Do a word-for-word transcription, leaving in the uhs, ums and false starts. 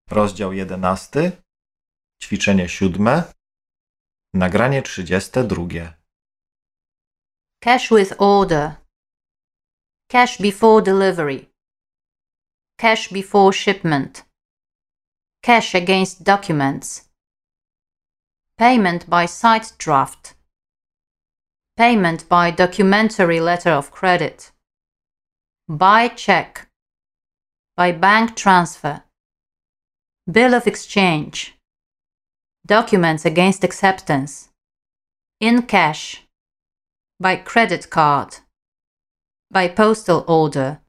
Rozdział jedenasty, ćwiczenie siódme, nagranie trzydzieste drugie. Cash with order. Cash before delivery. Cash before shipment. Cash against documents. Payment by sight draft. Payment by documentary letter of credit. By check. By bank transfer. Bill of exchange. Documents against acceptance. In cash. By credit card. By postal order.